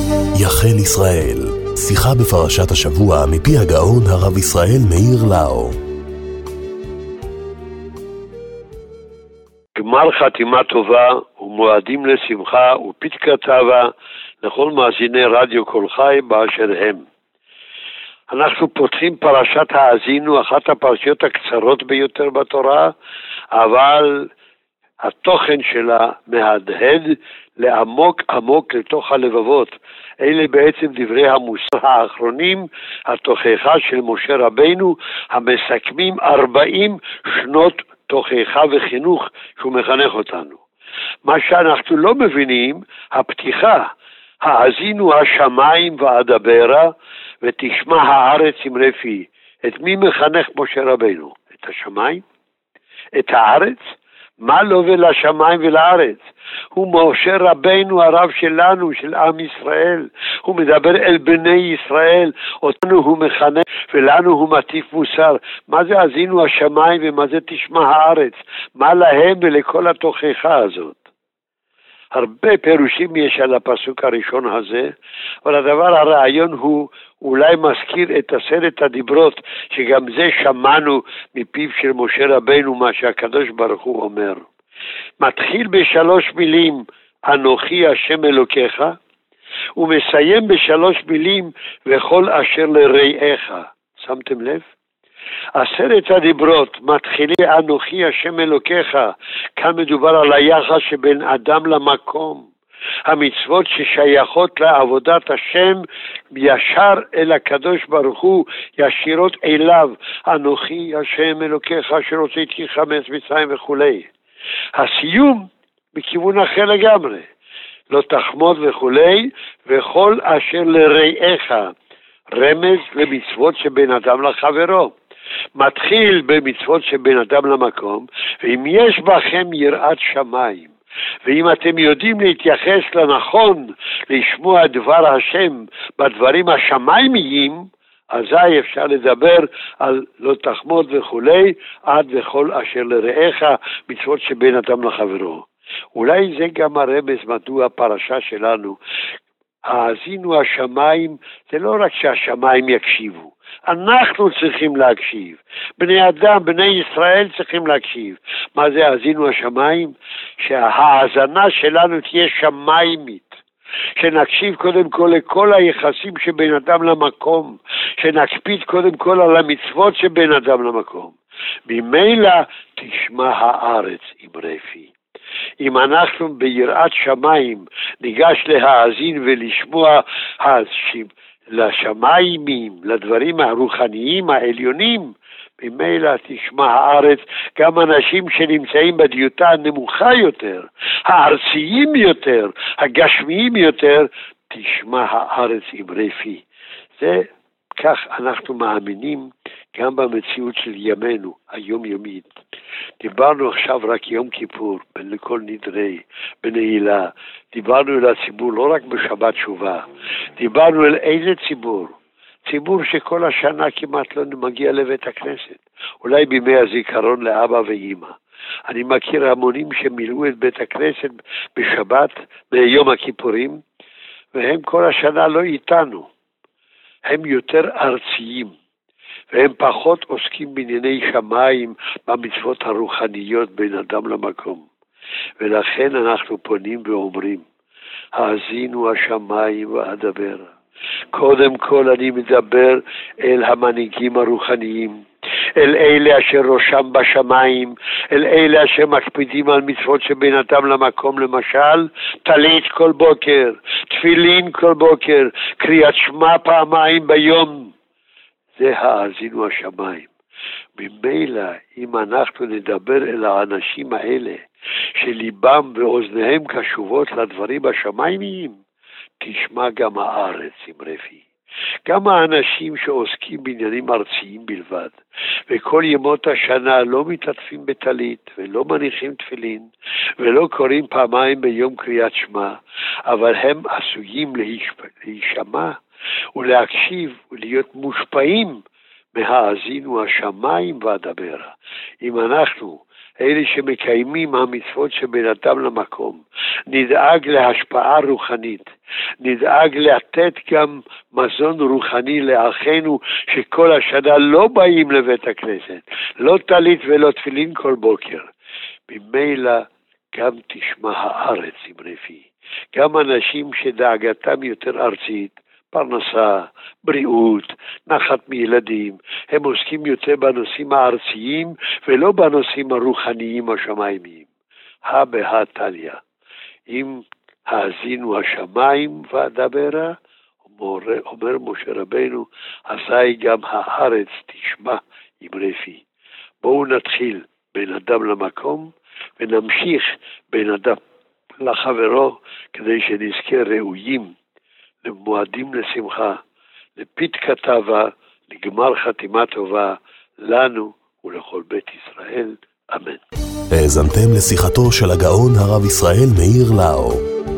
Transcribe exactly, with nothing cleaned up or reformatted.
יחל ישראל, שיחה בפרשת השבוע מפי הגאון הרב ישראל מאיר לאו. גמר חתימה טובה ומועדים לשמחה ופתקה טובה לכל מאזיני רדיו כל חי באשר הם. אנחנו פותחים פרשת האזינו, אחת הפרשיות הקצרות ביותר בתורה, אבל התוכן שלה מהדהד לעמוק עמוק לתוך הלבבות. אלה בעצם דברי המוסר האחרונים, התוכחה של משה רבינו, המסכמים ארבעים שנות תוכחה וחינוך שהוא מחנך אותנו. מה שאנחנו לא מבינים, הפתיחה, האזינו השמיים ואדברה ותשמע הארץ אמרי פי. את מי מחנך משה רבינו? את השמיים? את הארץ? מה לו ולשמיים ולארץ? הוא משה רבינו הרב שלנו, של עם ישראל. הוא מדבר אל בני ישראל, אותנו הוא מחנך ולנו הוא מטיף מוסר. מה זה אזינו השמיים ומה זה תשמע הארץ? מה להם ולכל התוכחה הזאת? הרבה פירושים יש על הפסוק הראשון הזה, אבל הדבר הרעיון הוא אולי מזכיר את עשרת הדיברות, שגם זה שמענו מפיו של משה רבינו מה שהקדוש ברוך הוא אומר. מתחיל בשלוש מילים, אנוכי השם אלוקיך, ומסיים בשלוש מילים, וכל אשר לרעיך. שמתם לב? עשרת הדיברות מתחילים אנוכי השם אלוקיך. כאן מדובר על היחס שבין אדם למקום, המצוות ששייכות לעבודת השם ישר אל הקדוש ברוך הוא, ישירות אליו. אנוכי השם אלוקיך אשר הוצאתיך מארץ מצרים וכולי. הסיום בכיוון אחר לגמרי, לא תחמוד וכולי, וכל אשר לרעיך, רמז למצוות שבין אדם לחברו. מתחיל במצוות שבין אדם למקום, ואם יש בכם יראת שמיים, ואם אתם יודעים להתייחס לנכון, לשמוע דבר השם בדברים השמיימיים, אזי אפשר לדבר על לא תחמוד וכולי, עד וכל אשר לרעיך, מצוות שבין אדם לחברו. אולי זה גם הרמז מדוע הפרשה שלנו, האזינו השמיים, זה לא רק שהשמיים יקשיבו, אנחנו צריכים להקשיב. בני אדם, בני ישראל צריכים להקשיב. מה זה האזינו השמיים? שההאזנה שלנו תהיה שמיימית. שנקשיב קודם כל לכל היחסים שבין אדם למקום. שנקפיד קודם כל על המצוות שבין אדם למקום. ממילא תשמע הארץ אמרי פי. אם אנחנו ביראת שמיים ניגש להאזין ולשמוע האזים, לשמיימים, לדברים הרוחניים העליונים, ממילא תשמע הארץ. גם אנשים שנמצאים בדיוטה הנמוכה יותר, הארציים יותר, הגשמיים יותר, תשמע הארץ אמרי פי. זה כך אנחנו מאמינים גם במציאות של ימינו, היומיומית. דיברנו עכשיו רק יום כיפור, בין לכל נדרי, בנעילה. דיברנו אל הציבור לא רק בשבת תשובה. דיברנו אל איזה ציבור? ציבור שכל השנה כמעט לא מגיע לבית הכנסת. אולי בימי הזיכרון לאבא ואמא. אני מכיר המונים שמילאו את בית הכנסת בשבת, ביום הכיפורים, והם כל השנה לא איתנו. הם יותר ארציים, והם פחות עוסקים בענייני שמיים, במצוות הרוחניות בין אדם למקום. ולכן אנחנו פונים ואומרים, האזינו השמיים ואדבר. קודם כל אני מדבר אל המנהיגים הרוחניים, אל אלה אשר ראשם בשמיים, אל אלה אשר מקפידים על מצוות שבין אדם למקום, למשל, טלית כל בוקר, תפילין כל בוקר, קריאת שמע פעמיים ביום. זה האזינו השמיים. ממילא אם אנחנו נדבר אל האנשים האלה, שליבם ואוזניהם קשובות לדברים השמיימיים, תשמע גם הארץ אמרי פי. גם האנשים שעוסקים בעניינים ארציים בלבד, וכל ימות השנה לא מתעטפים בטלית, ולא מניחים תפילין, ולא קוראים פעמיים ביום קריאת שמע, אבל הם עשויים להישמע ולהקשיב ולהיות מושפעים מהאזינו השמיים ואדברה. אם אנחנו אלה שמקיימים המצוות שבין אדם למקום. נדאג להשפעה רוחנית, נדאג לתת גם מזון רוחני לאחינו שכל השנה לא באים לבית הכנסת, לא טלית ולא תפילין כל בוקר. ממילא גם תשמע הארץ עם רפי, גם אנשים שדאגתם יותר ארצית, פרנסה, בריאות, נחת מילדים, הם עוסקים יותר בנושאים הארציים ולא בנושאים הרוחניים השמיימיים. הא בהא תליא, אם האזינו השמיים ואדברה, אומר, אומר משה רבנו, אזי גם הארץ תשמע עם רפי. בואו נתחיל בין אדם למקום ונמשיך בין אדם לחברו, כדי שנזכה ראויים למועדים לשמחה, לפתקה טובה, לגמר חתימה טובה לנו ולכל בית ישראל. אמן. האזנתם לשיחתו של הגאון הרב ישראל מאיר לאו.